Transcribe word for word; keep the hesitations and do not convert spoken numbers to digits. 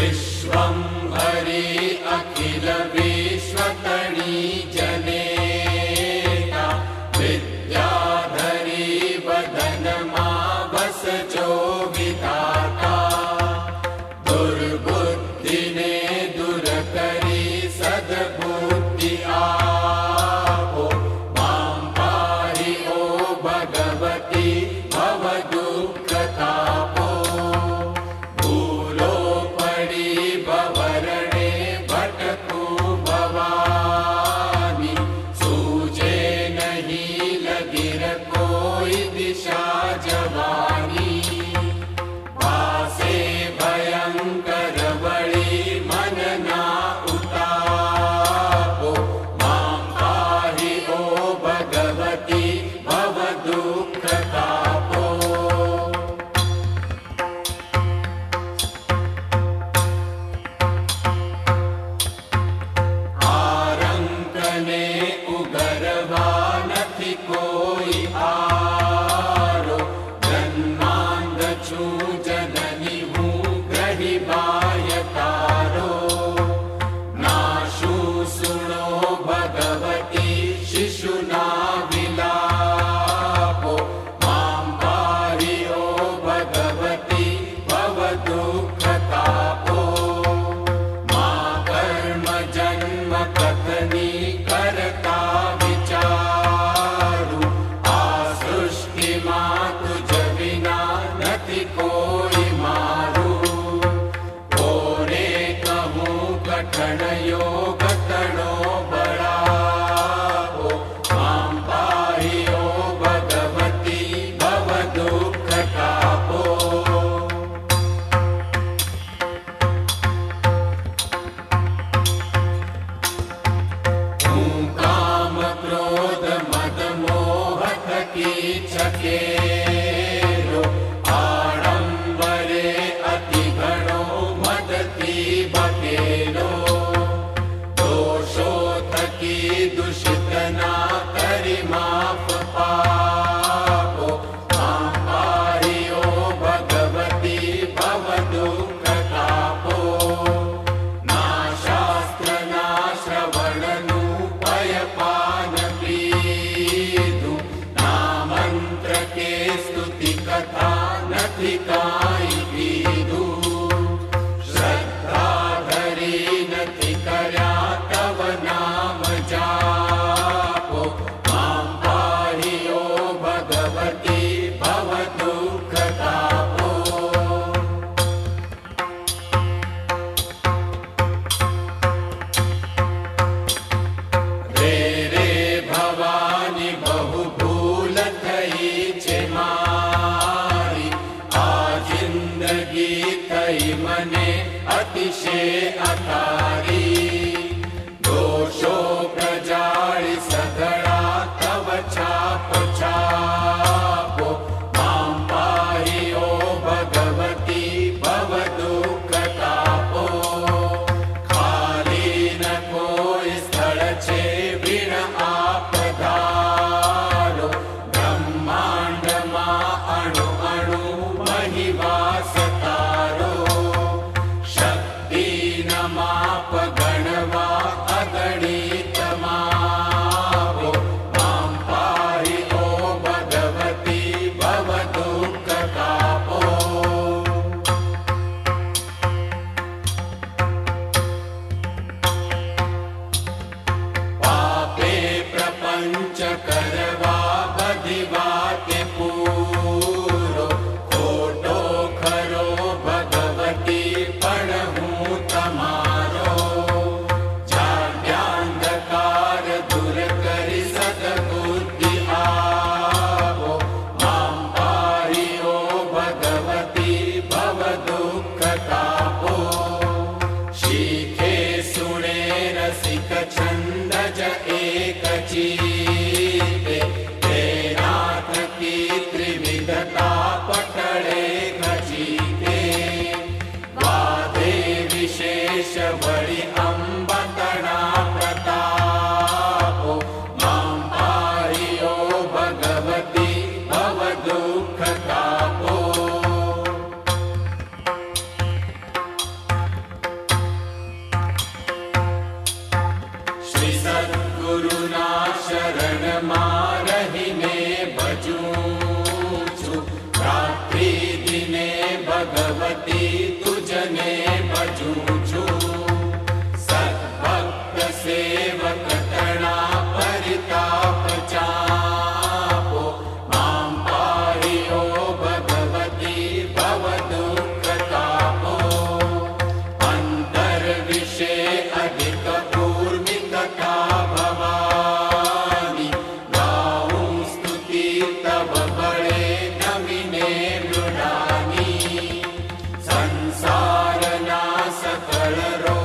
विश्वं हरि अखिल विश्वतणी जनेता विद्याधरी वदनमा वसजो विधाता दुर्बुद्धिने दूर करी सद्बुद्धि आपो मां पाहि ओ भगवती भव दुःख तापो भूलो पड़ी भवरणे भटकू भवानी सूझे नहीं लगिर कोई दिशा जवानी भासे भयंकर बड़ी मन ना उतापो मां पाहि ओ भगवती भव दुःख तापो आरंकने उगरवा नथी कोई आरो जन्मांध छू जननी हूँ ग्रही बाय तारो नाशु सुनो भगवती शिशु ना विलापो मां पाहि ओ भगवती भव दुःख तापो मां कर्म जन्म कथनी करता विचारु आ सृष्टि मां तुझ विना नथी कोई मारू ओरे कहूँ कठन योग तणो बड़ापो मां पाहि ओ भगवती भव दुःख तापो हूँ काम क्रोध मद मोह थकी छकेरो आडंबरे अति घणो मदती बकेलो दोषो थकी दूषित ना करी माफ पापो मां पाहि ओ भगवती भव दुःख तापो ना शास्त्र ना श्रवणनु पयपान पीधु ना मंत्र के स्तुति कथा नथी काई पीधु श्रद्धा धरी नथी कर्या तव नाम जापो मां पाहि ओ भगवती भव दुःख तापो रे रे भवानी बहु भूल थई छे मारी आ जिंदगी थई मने अतिशय अतारी दोषो प्रजाळि सघळा तव छाप छापो मां पाहि ओ भगवती भव दुःख तापो खाली न कोई स्थळ छे विण आप धारो ब्रह्मांड मा अणु अणु मही वास तारो शक्ति न माप गणवा अगणित मापो मां पाहि ओ भगवती भव दुःख तापो पापे प्रपंच करवा बधी वाते पूरो खोटो खरो भगवती पण हूँ तमारो जाड्यांधकार दूर करी सद्बुद्धि आवो मां पाहि ओ भगवती भव दुःख तापो शीखे सुणे रसिक छंद ज एक चीते हे नाथ की त्रिविधता पटळे खचीते वादे विशेष बळी अंबतणा प्रतापो मां पाहि ओ भगवती भव दुःख तापो जूझू सद्भक्त सेवक तणा परिताप चापो मां पाहि ओ भगवती भव दुःख तापो अंतर विषे अधिक कूर्मि कथा भवानी गाऊं स्तुति तब बड़े नमिने मृडानी संसार ना सकल रो